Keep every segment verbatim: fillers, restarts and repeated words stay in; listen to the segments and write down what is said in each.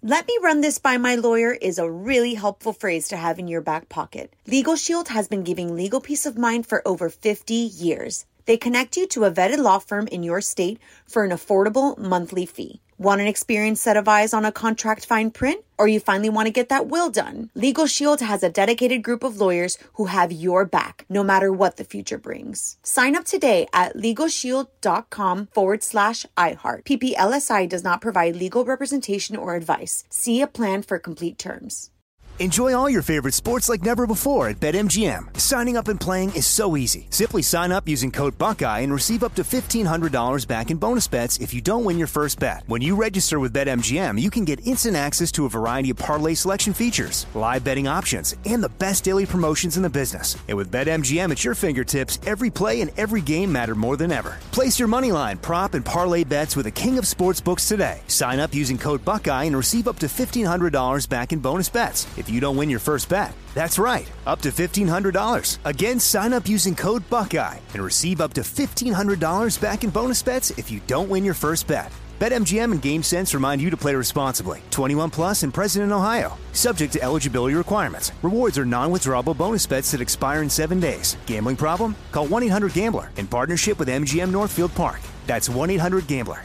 Let me run this by my lawyer is a really helpful phrase to have in your back pocket. Legal Shield has been giving legal peace of mind for over fifty years. They connect you to a vetted law firm in your state for an affordable monthly fee. Want an experienced set of eyes on a contract fine print? Or you finally want to get that will done? Legal Shield has a dedicated group of lawyers who have your back, no matter what the future brings. Sign up today at LegalShield.com forward slash iHeart. P P L S I does not provide legal representation or advice. See a plan for complete terms. Enjoy all your favorite sports like never before at BetMGM. Signing up and playing is so easy. Simply sign up using code Buckeye and receive up to fifteen hundred dollars back in bonus bets if you don't win your first bet. When you register with BetMGM, you can get instant access to a variety of parlay selection features, live betting options, and the best daily promotions in the business. And with BetMGM at your fingertips, every play and every game matter more than ever. Place your moneyline, prop, and parlay bets with the king of sportsbooks today. Sign up using code Buckeye and receive up to fifteen hundred dollars back in bonus bets if you don't win your first bet. That's right, up to fifteen hundred dollars. Again, sign up using code Buckeye and receive up to fifteen hundred dollars back in bonus bets if you don't win your first bet. BetMGM and GameSense remind you to play responsibly. twenty-one plus and present in Ohio. Subject to eligibility requirements. Rewards are non-withdrawable bonus bets that expire in seven days. Gambling problem? Call one eight hundred gambler in partnership with M G M Northfield Park. That's one eight hundred gambler.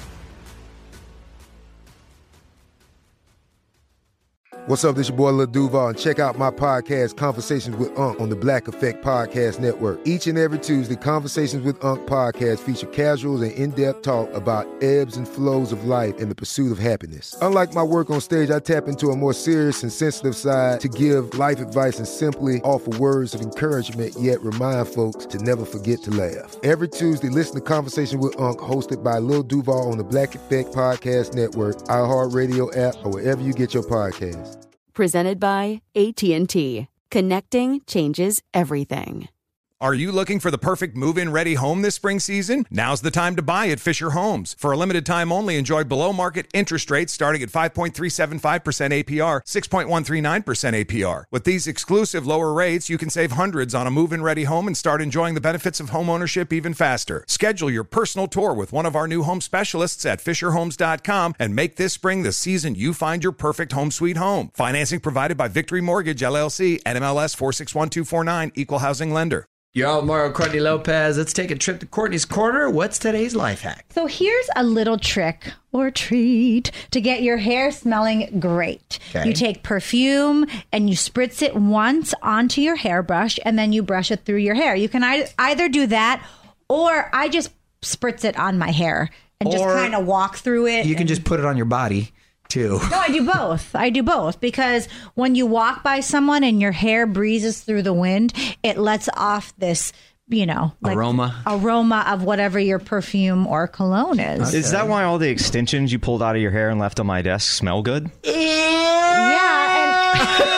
What's up, this your boy Lil Duval, and check out my podcast, Conversations with Unc, on the Black Effect Podcast Network. Each and every Tuesday, Conversations with Unc podcast feature casuals and in-depth talk about ebbs and flows of life and the pursuit of happiness. Unlike my work on stage, I tap into a more serious and sensitive side to give life advice and simply offer words of encouragement, yet remind folks to never forget to laugh. Every Tuesday, listen to Conversation with Unc, hosted by Lil Duval on the Black Effect Podcast Network, iHeartRadio app, or wherever you get your podcasts. Presented by A T and T. Connecting changes everything. Are you looking for the perfect move-in ready home this spring season? Now's the time to buy at Fisher Homes. For a limited time only, enjoy below-market interest rates starting at five point three seven five percent A P R, six point one three nine percent A P R. With these exclusive lower rates, you can save hundreds on a move-in ready home and start enjoying the benefits of home ownership even faster. Schedule your personal tour with one of our new home specialists at Fisher Homes dot com and make this spring the season you find your perfect home sweet home. Financing provided by Victory Mortgage, L L C, N M L S four six one two four nine, Equal Housing Lender. Yo, Mario Courtney Lopez. Let's take a trip to Courtney's Corner. What's today's life hack? So here's a little trick or treat to get your hair smelling great. Okay. You take perfume and you spritz it once onto your hairbrush and then you brush it through your hair. You can either do that or I just spritz it on my hair and or just kind of walk through it. You can and- just put it on your body. Too. No, I do both. I do both because when you walk by someone and your hair breezes through the wind, it lets off this, you know, like aroma aroma of whatever your perfume or cologne is. Okay. Is that why all the extensions you pulled out of your hair and left on my desk smell good? Yeah.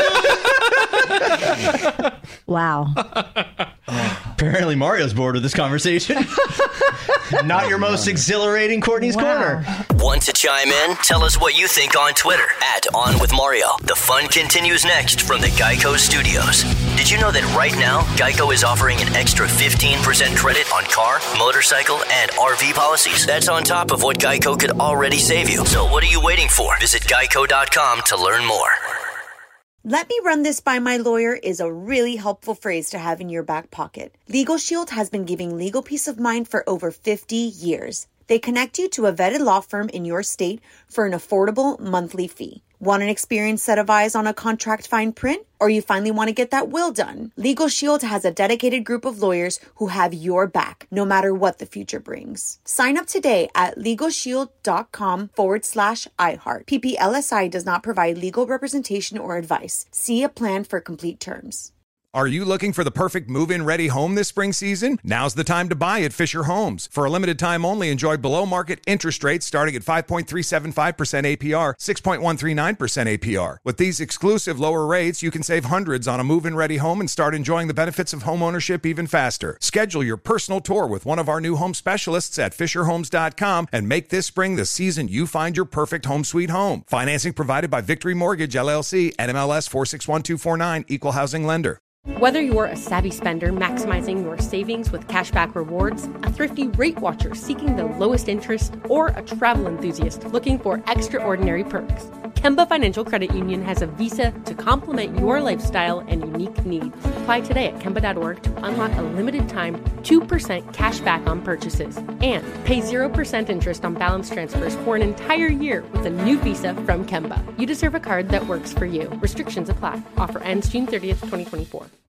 And- wow. Apparently Mario's bored with this conversation. Not your most exhilarating Courtney's wow. Corner. Want to chime in? Tell us what you think on Twitter at On With Mario. The fun continues next from the Geico Studios. Did you know that right now, Geico is offering an extra fifteen percent credit on car, motorcycle, and R V policies? That's on top of what Geico could already save you. So what are you waiting for? Visit geico dot com to learn more. Let me run this by my lawyer is a really helpful phrase to have in your back pocket. Legal Shield has been giving legal peace of mind for over fifty years. They connect you to a vetted law firm in your state for an affordable monthly fee. Want an experienced set of eyes on a contract fine print? Or you finally want to get that will done? Legal Shield has a dedicated group of lawyers who have your back, no matter what the future brings. Sign up today at LegalShield.com forward slash iHeart. P P L S I does not provide legal representation or advice. See a plan for complete terms. Are you looking for the perfect move-in ready home this spring season? Now's the time to buy at Fisher Homes. For a limited time only, enjoy below-market interest rates starting at five point three seven five percent A P R, six point one three nine percent A P R. With these exclusive lower rates, you can save hundreds on a move-in ready home and start enjoying the benefits of home ownership even faster. Schedule your personal tour with one of our new home specialists at Fisher Homes dot com and make this spring the season you find your perfect home sweet home. Financing provided by Victory Mortgage, L L C, N M L S four six one two four nine, Equal Housing Lender. Whether you're a savvy spender maximizing your savings with cashback rewards, a thrifty rate watcher seeking the lowest interest, or a travel enthusiast looking for extraordinary perks, Kemba Financial Credit Union has a visa to complement your lifestyle and unique needs. Apply today at Kemba dot org to unlock a limited time two percent cash back on purchases and pay zero percent interest on balance transfers for an entire year with a new visa from Kemba. You deserve a card that works for you. Restrictions apply. Offer ends June thirtieth, twenty twenty-four.